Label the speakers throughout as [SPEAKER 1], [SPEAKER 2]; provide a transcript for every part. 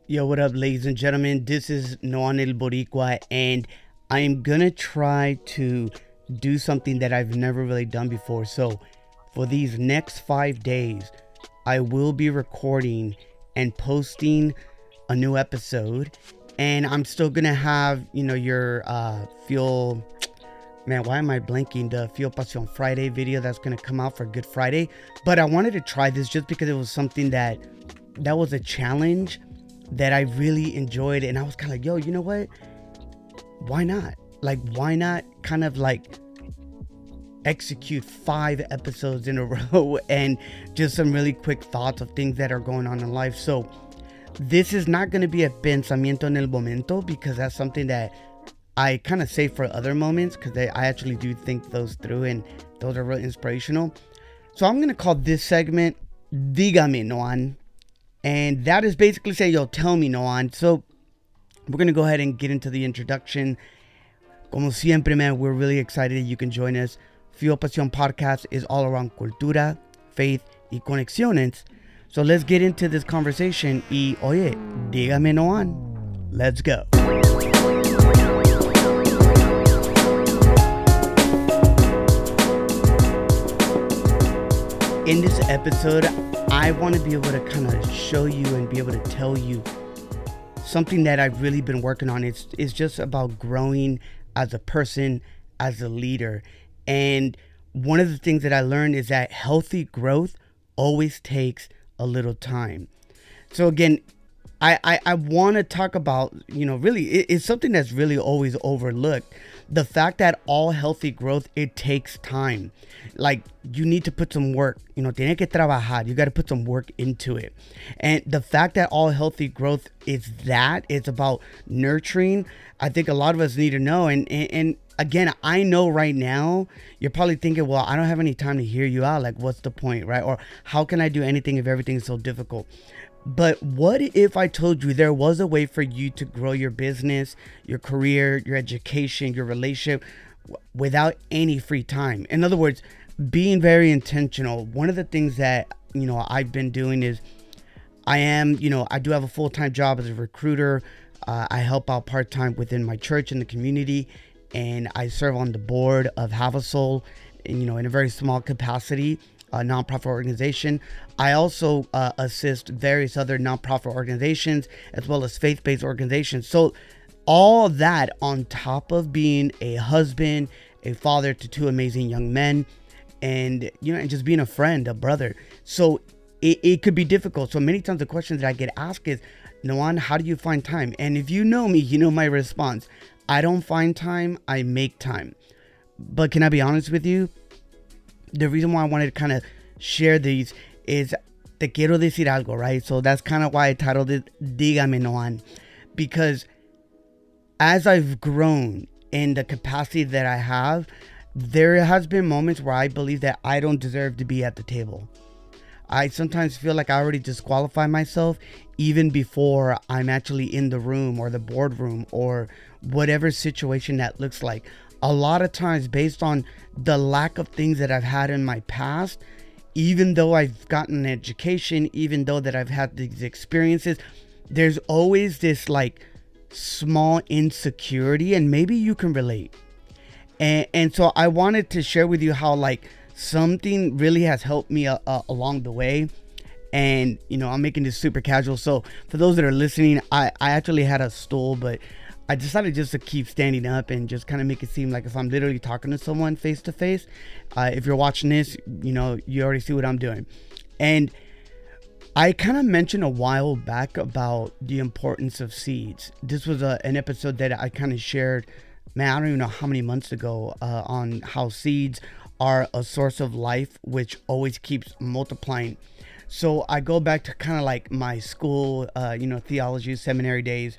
[SPEAKER 1] Yo, what up, ladies and gentlemen? This is Noan El Boricua, and I'm gonna try to do something that I've never really done before. So, for these next 5 days, I will be recording and posting a new episode, and I'm still gonna have, your Feel. Man, why am I blanking? The Feel Pasión Friday video that's gonna come out for Good Friday. But I wanted to try this just because it was something that was a challenge that I really enjoyed, and I was kind of like, yo, you know what? Why not? Like, why not kind of like execute 5 episodes in a row and just some really quick thoughts of things that are going on in life. So this is not going to be a pensamiento en el momento, because that's something that I kind of save for other moments, because I actually do think those through, and those are really inspirational. So I'm going to call this segment Dígame, Noan. And that is basically say, yo, tell me, Noan. So we're going to go ahead and get into the introduction. Como siempre, man, we're really excited that you can join us. Feel Pasión Podcast is all around cultura, faith, y conexiones. So let's get into this conversation. Y, oye, dígame, Noan. Let's go. In this episode, I want to be able to kind of show you and be able to tell you something that I've really been working on. It's just about growing as a person, as a leader. And one of the things that I learned is that healthy growth always takes a little time. So again, I want to talk about, really, it's something that's really always overlooked. The fact that all healthy growth, it takes time. Like, you need to put some work, tiene que trabajar. You got to put some work into it. And the fact that all healthy growth is it's about nurturing. I think a lot of us need to know. And again, I know right now you're probably thinking, well, I don't have any time to hear you out. Like, what's the point, right? Or how can I do anything if everything is so difficult? But what if I told you there was a way for you to grow your business, your career, your education, your relationship without any free time? In other words, being very intentional. One of the things that, I've been doing is I do have a full-time job as a recruiter. I help out part-time within my church in the community, and I serve on the board of Have a Soul, in a very small capacity. A nonprofit organization. I also assist various other nonprofit organizations as well as faith-based organizations. So all that on top of being a husband, a father to 2 amazing young men, and and just being a friend, a brother. So it could be difficult. So many times the questions that I get asked is, Noan, how do you find time? And if you know me, you know my response. I don't find time, I make time. But can I be honest with you? The reason why I wanted to kind of share these is te quiero decir algo, right? So that's kind of why I titled it Dígame, Noan, because as I've grown in the capacity that I have, there has been moments where I believe that I don't deserve to be at the table. I sometimes feel like I already disqualify myself even before I'm actually in the room or the boardroom or whatever situation that looks like. A lot of times, based on the lack of things that I've had in my past, even though I've gotten an education, even though that I've had these experiences, there's always this like small insecurity, and maybe you can relate. And so I wanted to share with you how like something really has helped me along the way. And, I'm making this super casual. So for those that are listening, I actually had a stool, but I decided just to keep standing up and just kind of make it seem like if I'm literally talking to someone face to face. If you're watching this, you already see what I'm doing. And I kind of mentioned a while back about the importance of seeds. This was an episode that I kind of shared, man, I don't even know how many months ago, on how seeds are a source of life, which always keeps multiplying. So I go back to kind of like my school, theology, seminary days.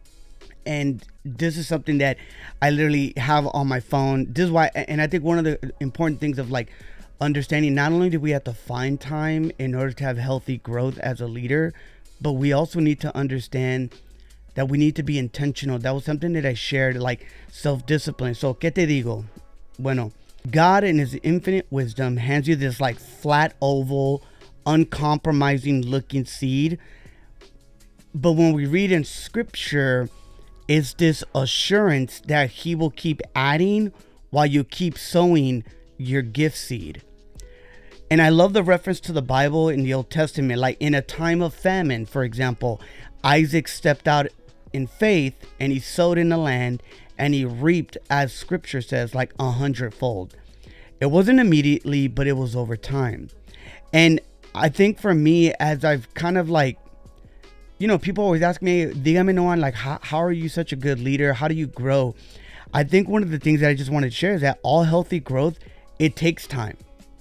[SPEAKER 1] And this is something that I literally have on my phone. This is why, and I think one of the important things of like understanding, not only do we have to find time in order to have healthy growth as a leader, but we also need to understand that we need to be intentional. That was something that I shared, like self-discipline. So, ¿qué te digo? Bueno, God in his infinite wisdom hands you this like flat oval, uncompromising looking seed. But when we read in scripture, it's this assurance that he will keep adding while you keep sowing your gift seed. And I love the reference to the Bible in the Old Testament, like in a time of famine, for example, Isaac stepped out in faith and he sowed in the land and he reaped, as scripture says, like 100-fold. It wasn't immediately, but it was over time. And I think for me, as I've kind of like, you know, people always ask me, dígame, Noan, like, how are you such a good leader? How do you grow? I think one of the things that I just wanted to share is that all healthy growth, it takes time.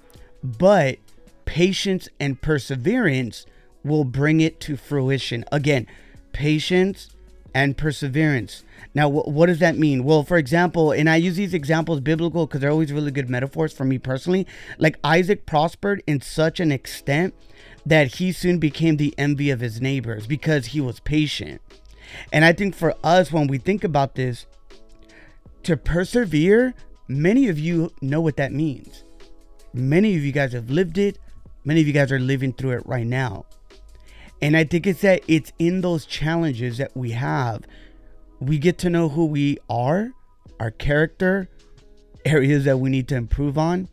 [SPEAKER 1] But patience and perseverance will bring it to fruition. Again, patience and perseverance. Now, what does that mean? Well, for example, and I use these examples biblical because they're always really good metaphors for me personally. Like Isaac prospered in such an extent that he soon became the envy of his neighbors because he was patient. And I think for us, when we think about this, to persevere, many of you know what that means. Many of you guys have lived it. Many of you guys are living through it right now. And I think it's that it's in those challenges that we have, we get to know who we are, our character, areas that we need to improve on.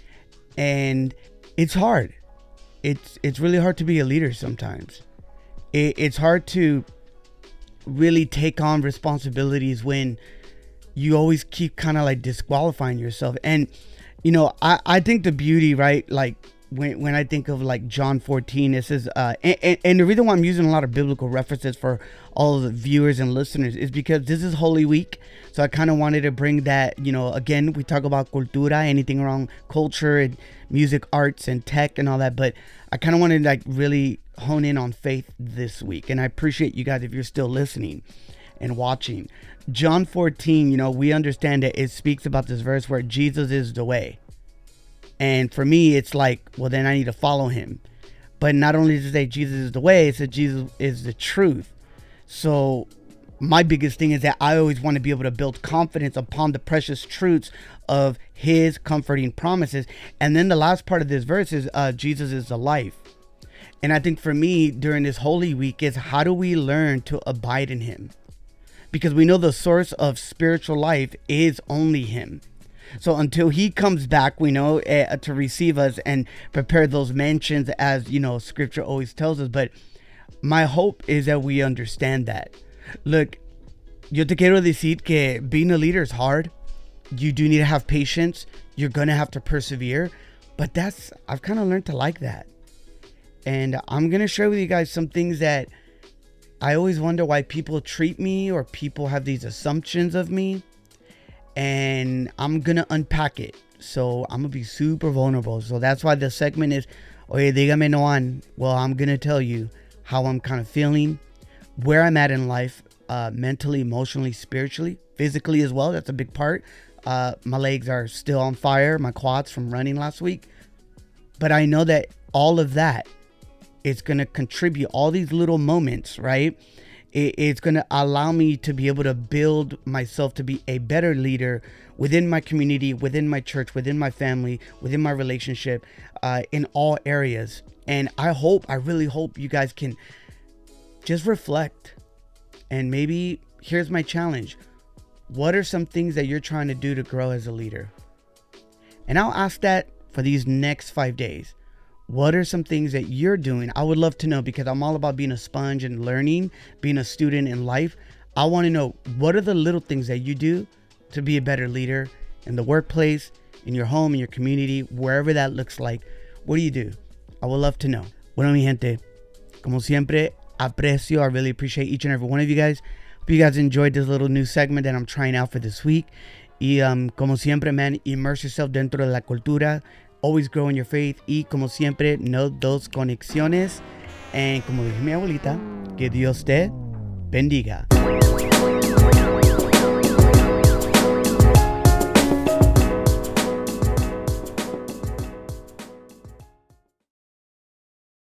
[SPEAKER 1] And it's hard. It's really hard to be a leader sometimes. It's hard to really take on responsibilities when you always keep kind of like disqualifying yourself. And, you know, I think the beauty, right? Like when I think of like John 14, it says, and the reason why I'm using a lot of biblical references for all of the viewers and listeners is because this is Holy Week. So I kind of wanted to bring that, you know, again, we talk about cultura, anything around culture and music, arts and tech and all that. But I kind of wanted to like really hone in on faith this week. And I appreciate you guys if you're still listening and watching. John 14, you know, we understand that it speaks about this verse where Jesus is the way. And for me, it's like, well, then I need to follow him. But not only does it say Jesus is the way, it says Jesus is the truth. So my biggest thing is that I always want to be able to build confidence upon the precious truths of his comforting promises. And then the last part of this verse is Jesus is the life. And I think for me during this Holy Week is how do we learn to abide in him? Because we know the source of spiritual life is only him. So until he comes back, we know to receive us and prepare those mansions, as you know, scripture always tells us. But my hope is that we understand that. Look, yo te quiero decir que being a leader is hard. You do need to have patience. You're going to have to persevere. But I've kind of learned to like that. And I'm going to share with you guys some things that I always wonder why people treat me or people have these assumptions of me. And I'm going to unpack it. So I'm going to be super vulnerable. So that's why the segment is, Oye, dígame, Noan. Well, I'm going to tell you how I'm kind of feeling, where I'm at in life, mentally, emotionally, spiritually, physically as well. That's a big part. My legs are still on fire, my quads from running last week. But I know that all of that is going to contribute, all these little moments, right? It's going to allow me to be able to build myself to be a better leader within my community, within my church, within my family, within my relationship, in all areas. And I really hope you guys can just reflect. And maybe here's my challenge. What are some things that you're trying to do to grow as a leader? And I'll ask that for these next 5 days. What are some things that you're doing? I would love to know, because I'm all about being a sponge and learning, being a student in life. I want to know, what are the little things that you do to be a better leader in the workplace, in your home, in your community, wherever that looks like? What do you do? I would love to know. Bueno, mi gente, como siempre, aprecio. I really appreciate each and every one of you guys. Hope you guys enjoyed this little new segment that I'm trying out for this week. Y como siempre, man, immerse yourself dentro de la cultura. Always grow in your faith. Y como siempre, no dos conexiones. And como dice mi abuelita, que Dios te bendiga.